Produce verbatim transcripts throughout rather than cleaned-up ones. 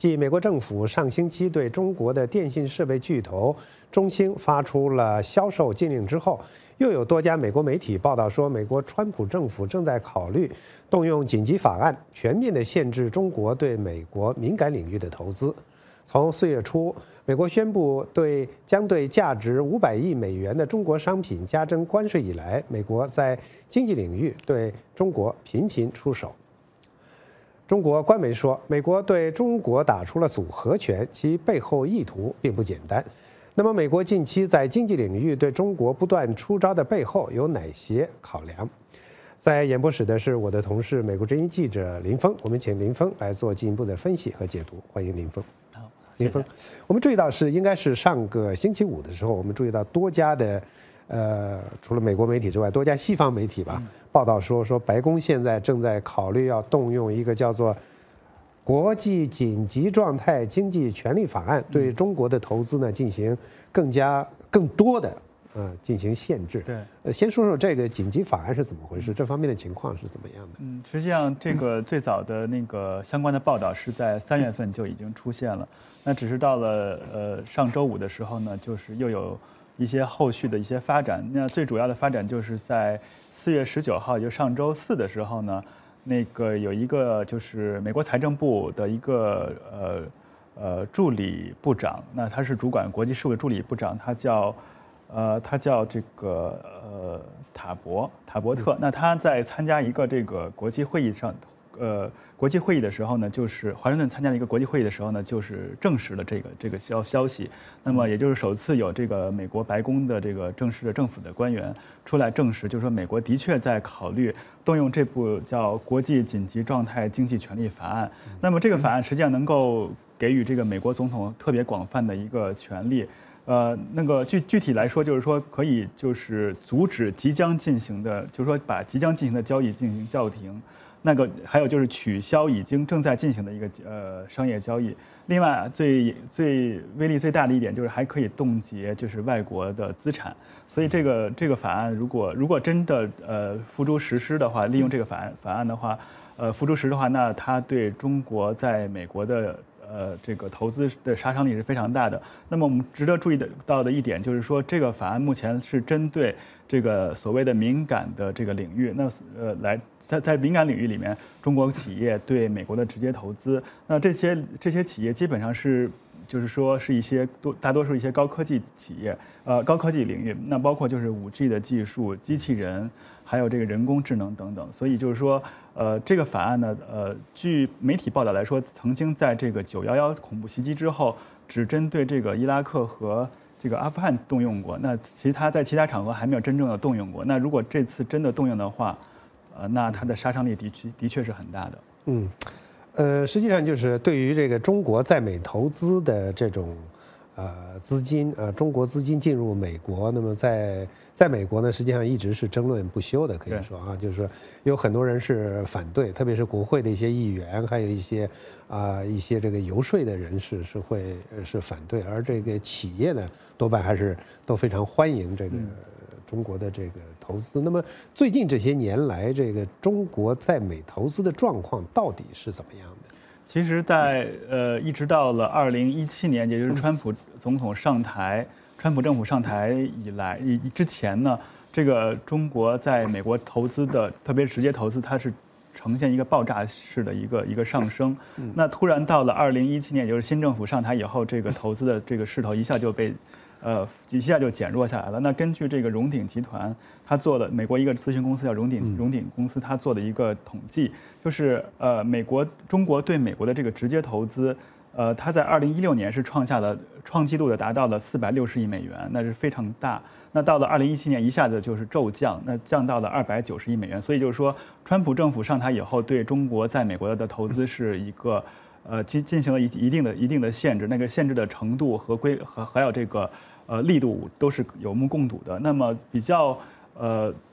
继美国政府上星期对中国的电信设备巨头中兴发出了销售禁令之后，又有多家美国媒体报道说，美国川普政府正在考虑动用紧急法案，全面地限制中国对美国敏感领域的投资。从四月初，美国宣布对将对价值五百亿美元的中国商品加征关税以来，美国在经济领域对中国频频出手。中国官媒说，美国对中国打出了组合拳，其背后意图并不简单。那么，美国近期在经济领域对中国不断出招的背后有哪些考量？在演播室的是我的同事美国之音记者林峰，我们请林峰来做进一步的分析和解读。欢迎林峰。 好， 林峰，我们注意到是应该是上个星期五的时候，我们注意到多家的，呃，除了美国媒体之外，多家西方媒体吧，嗯、报道说说白宫现在正在考虑要动用一个叫做国际紧急状态经济权利法案，对中国的投资呢进行更加更多的。呃，进行限制。 对， 呃，先说说这个紧急法案是怎么回事，这方面的情况是怎么样的？ 嗯，实际上这个最早的那个相关的报道是在三月份就已经出现了，那只是到了呃上周五的时候呢，就是又有一些后续的一些发展。那最主要的发展就是在四月十九号，也就上周四的时候呢，那个有一个就是美国财政部的一个呃呃助理部长，那他是主管国际事务的助理部长，他叫。呃，他叫这个呃塔博塔博特。那他在参加一个这个国际会议上，呃，国际会议的时候呢，就是华盛顿参加了一个国际会议的时候呢，就是证实了这个这个消消息。那么也就是首次有这个美国白宫的这个正式的政府的官员出来证实，就是说美国的确在考虑动用这部叫《国际紧急状态经济权利法案》。那么这个法案实际上能够给予这个美国总统特别广泛的一个权利。呃，那个具具体来说，就是说可以就是阻止即将进行的，就是说把即将进行的交易进行叫停，那个还有就是取消已经正在进行的一个呃商业交易。另外，最最威力最大的一点就是还可以冻结就是外国的资产。所以这个这个法案如果如果真的呃付诸实施的话，利用这个法案法案的话，呃付诸实施的话，那它对中国在美国的。呃，这个投资的杀伤力是非常大的。那么我们值得注意到的一点就是说，这个法案目前是针对这个所谓的敏感的这个领域。那呃，来在在敏感领域里面，中国企业对美国的直接投资，那这些这些企业基本上是就是说是一些多大多数一些高科技企业，呃，高科技领域，那包括就是 五 G 的技术、机器人，还有这个人工智能等等。所以就是说。呃，这个法案呢，呃，据媒体报道来说，曾经在这个九一一恐怖袭击之后，只针对这个伊拉克和这个阿富汗动用过，那其他在其他场合还没有真正的动用过。那如果这次真的动用的话，呃，那它的杀伤力的确的确是很大的。 嗯，呃，实际上就是对于这个中国在美投资的这种。呃，资金呃，中国资金进入美国，那么在在美国呢，实际上一直是争论不休的，可以说啊，就是说有很多人是反对，特别是国会的一些议员，还有一些啊、呃、一些这个游说的人士是会是反对，而这个企业呢，多半还是都非常欢迎这个中国的这个投资。那么最近这些年来，这个中国在美投资的状况到底是怎么样的？ 其实在，在呃，一直到了二零一七年，也就是川普总统上台，川普政府上台以来，以之前呢，这个中国在美国投资的，特别是直接投资，它是呈现一个爆炸式的一个一个上升。那突然到了二零一七年，也就是新政府上台以后，这个投资的这个势头一下就被。呃，一下就减弱下来了。那根据这个荣鼎集团，他做了美国一个咨询公司叫荣鼎荣鼎公司，他做的一个统计，就是呃，美国中国对美国的这个直接投资，呃，它在二零一六年是创下了创纪录的，达到了四百六十亿美元，那是非常大。那到了二零一七年，一下子就是骤降，那降到了二百九十亿美元。所以就是说，川普政府上台以后，对中国在美国的投资是一个呃进进行了一一定的一定的限制，那个限制的程度和规和还有这个。呃，力度都是有目共睹的。那么比较呃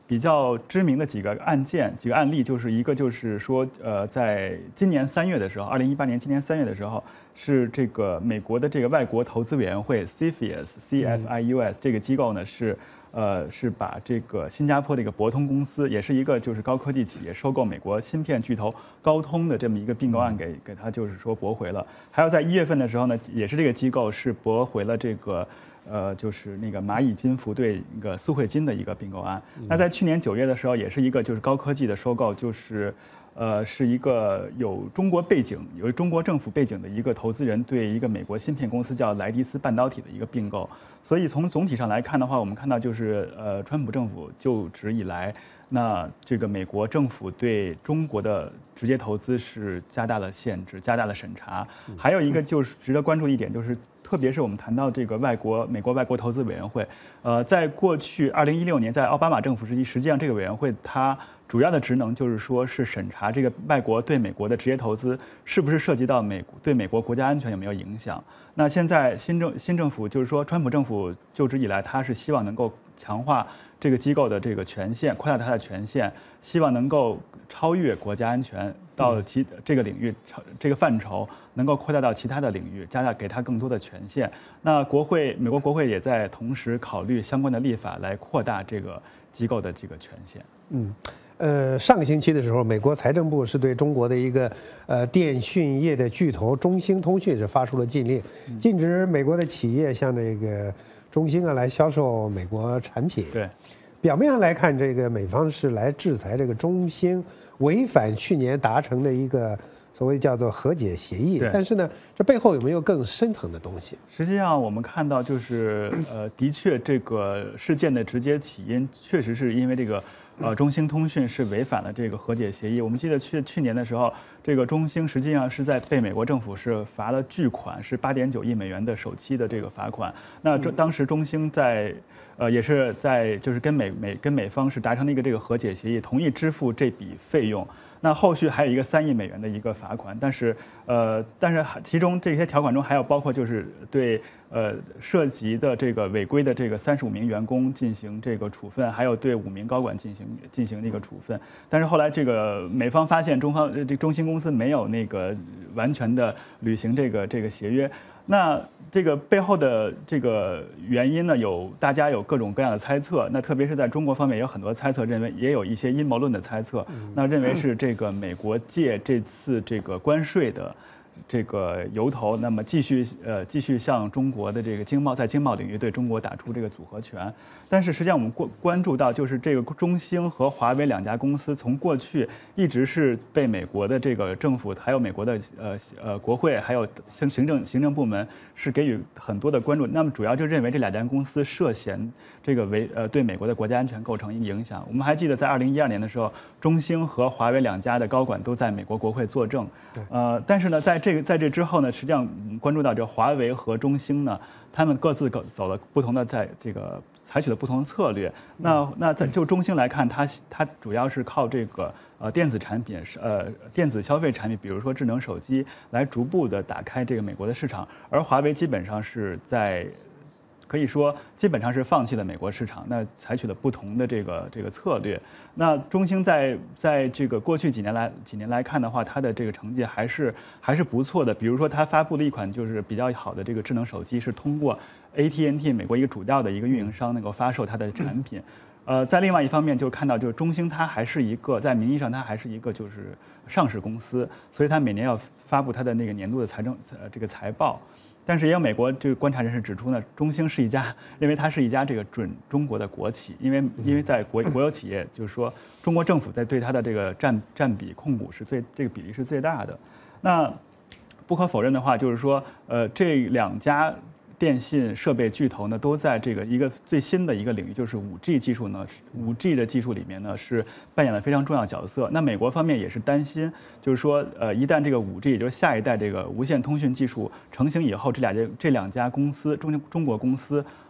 比较知名的几个案件、几个案例，就是一个就是说，呃，在今年三月的时候，二零一八年今年三月的时候，是这个美国的这个外国投资委员会 C F I U S C F I U S 这个机构呢是。呃，是把这个新加坡的一个博通公司，也是一个就是高科技企业收购美国芯片巨头高通的这么一个并购案给给他就是说驳回了。还有在一月份的时候呢，也是这个机构是驳回了这个呃就是那个蚂蚁金服对那个苏慧金的一个并购案。那在去年九月的时候，也是一个就是高科技的收购，就是。呃，是一个有中国背景、有中国政府背景的一个投资人对一个美国芯片公司叫莱迪斯半导体的一个并购。所以从总体上来看的话，我们看到就是呃，川普政府就职以来，那这个美国政府对中国的直接投资是加大了限制、加大了审查。还有一个就是值得关注一点，就是特别是我们谈到这个外国美国外国投资委员会，呃，在过去二零一六年在奥巴马政府时期，实际上这个委员会它。主要的职能就是说，是审查这个外国对美国的直接投资是不是涉及到美对美国国家安全有没有影响。那现在新政新政府就是说，川普政府就职以来，他是希望能够强化这个机构的这个权限，扩大它的权限，希望能够超越国家安全到其这个领域这个范畴，能够扩大到其他的领域，加大给他更多的权限。那国会美国国会也在同时考虑相关的立法来扩大这个机构的这个权限。 嗯。呃，上个星期的时候，美国财政部是对中国的一个呃电讯业的巨头中兴通讯是发出了禁令，禁止美国的企业像这个中兴啊来销售美国产品。 对， 表面上来看，这个美方是来制裁这个中兴违反去年达成的一个所谓叫做和解协议，但是呢，这背后有没有更深层的东西？ 实际上，我们看到就是呃，的确这个事件的直接起因确实是因为这个。呃，中兴通讯是违反了这个和解协议。我们记得去去年的时候，这个中兴实际上是在被美国政府是罚了巨款，是八点九亿美元的首期的这个罚款。那这当时中兴在，呃，也是在就是跟美美跟美方是达成了一个这个和解协议，同意支付这笔费用。那后续还有一个三亿美元的一个罚款，但是呃，但是其中这些条款中还有包括就是对呃涉及的这个违规的这个三十五名员工进行这个处分，还有对五名高管进行进行这个处分。但是后来这个美方发现中方这中兴公司没有那个完全的履行这个这个协约。那这个背后的这个原因呢，有大家有各种各样的猜测。那特别是在中国方面，也有很多猜测，认为也有一些阴谋论的猜测。那认为是这个美国借这次这个关税的这个由头，那么继续呃继续向中国的这个经贸在经贸领域对中国打出这个组合拳。但是实际上我们关关注到，就是这个中兴和华为两家公司从过去一直是被美国的这个政府，还有美国的呃呃国会，还有行行政行政部门是给予很多的关注。那么主要就认为这两家公司涉嫌这个为呃对美国的国家安全构成影响。我们还记得在二零一二年的时候，中兴和华为两家的高管都在美国国会作证。呃，但是呢，在这个在这之后呢，实际上关注到这华为和中兴呢，他们各自走走了不同的在这个。采取了不同的策略。那那在就中兴来看，它它主要是靠这个呃电子产品，呃电子消费产品，比如说智能手机，来逐步的打开这个美国的市场。而华为基本上是在可以说基本上是放弃了美国市场，那采取了不同的这个这个策略。那中兴在在这个过去几年来几年来看的话，它的这个成绩还是还是不错的。比如说，它发布了一款就是比较好的这个智能手机，是通过 A T and T 美国一个主要的一个运营商能够发售它的产品。呃，在另外一方面，就看到就是中兴它还是一个在名义上它还是一个就是上市公司，所以它每年要发布它的那个年度的财政呃这个财报。但是也有美国这个观察人士指出呢，中兴是一家认为它是一家这个准中国的国企，因为因为在国国有企业，就是说中国政府在对它的这个占占比控股是最这个比例是最大的。那不可否认的话，就是说呃这两家电信设备巨头呢，都在这个一个最新的一个领域，就是五 G 技术呢，五 G 的技术里面呢是扮演了非常重要角色。那美国方面也是担心，就是说，呃，一旦这个五 G， 也就是下一代这个无线通讯技术成型以后，这俩这这两家公司中中国公司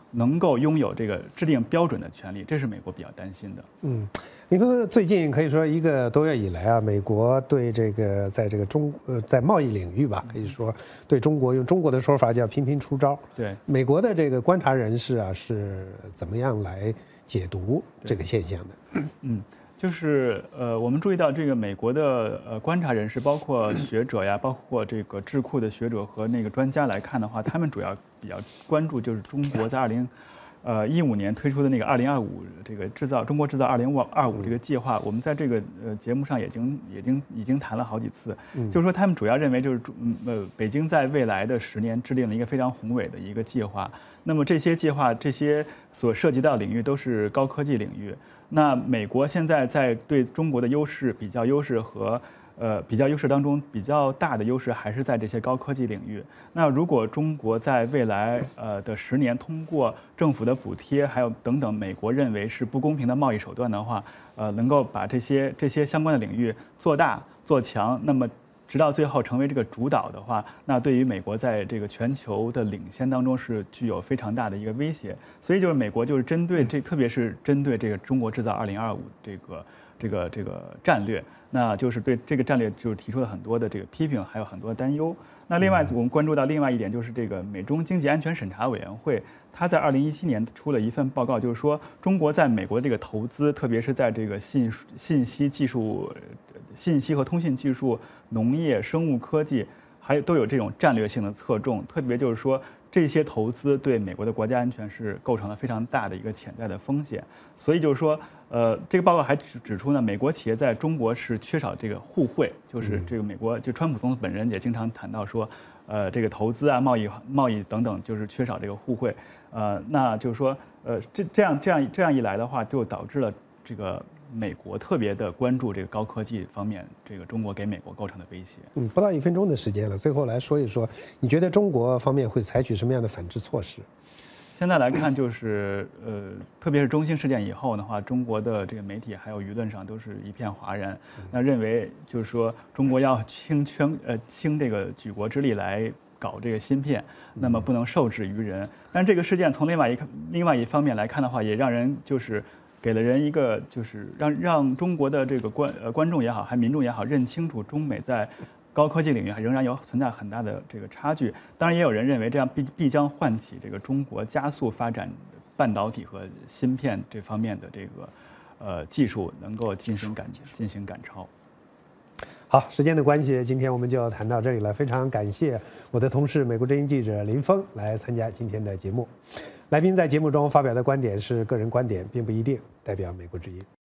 能够拥有这个制定标准的权利，这是美国比较担心的。 嗯，林峰，最近可以说一个多月以来啊，美国对这个在这个中呃在贸易领域吧，可以说对中国用中国的说法叫频频出招。 对， 美国的这个观察人士啊是怎么样来解读这个现象的？ 嗯。就是呃，我们注意到这个美国的呃观察人士，包括学者呀，包括这个智库的学者和那个专家来看的话，他们主要比较关注就是中国在二零呃一五年推出的那个二零二五这个制造中国制造二零二五这个计划。我们在这个呃节目上已经已经已经谈了好几次，就是说他们主要认为就是呃北京在未来的十年制定了一个非常宏伟的一个计划。那么这些计划这些所涉及到领域都是高科技领域。那美国现在在对中国的优势、比较优势和呃比较优势当中，比较大的优势还是在这些高科技领域。那如果中国在未来呃的十年通过政府的补贴，还有等等美国认为是不公平的贸易手段的话，呃，能够把这些这些相关的领域做大做强，那么直到最后成为这个主导的话，那对于美国在这个全球的领先当中是具有非常大的一个威胁。所以就是美国就是针对这，特别是针对这个中国制造二零二五这个这个这个战略，那就是对这个战略就是提出了很多的这个批评，还有很多担忧。那另外我们关注到另外一点就是这个美中经济安全审查委员会，它在二零一七年出了一份报告，就是说中国在美国这个投资，特别是在这个信信息技术、信息和通信技术、农业、生物科技，还有都有这种战略性的侧重。特别就是说，这些投资对美国的国家安全是构成了非常大的一个潜在的风险。所以就是说，呃，这个报告还指指出呢，美国企业在中国是缺少这个互惠，就是这个美国就川普总统本人也经常谈到说，呃，这个投资啊、贸易、贸易等等，就是缺少这个互惠。呃，那就是说，呃，这这样这样这样一来的话，就导致了这个美国特别的关注这个高科技方面，这个中国给美国构成的威胁。 嗯，不到一分钟的时间了，最后来说一说，你觉得中国方面会采取什么样的反制措施？ 现在来看，就是呃，特别是中兴事件以后的话，中国的这个媒体还有舆论上都是一片哗然，那认为就是说中国要倾全呃倾这个举国之力来搞这个芯片，那么不能受制于人。但这个事件从另外一个另外一方面来看的话，也让人就是给了人一个就是让让中国的这个观呃观众也好，还民众也好，认清楚中美在高科技领域还仍然有存在很大的这个差距。当然，也有人认为这样必必将唤起这个中国加速发展半导体和芯片这方面的这个呃技术能够进行赶进行赶超。 好，时间的关系，今天我们就谈到这里了。非常感谢我的同事美国之音记者林峰来参加今天的节目。来宾在节目中发表的观点是个人观点，并不一定代表美国之音。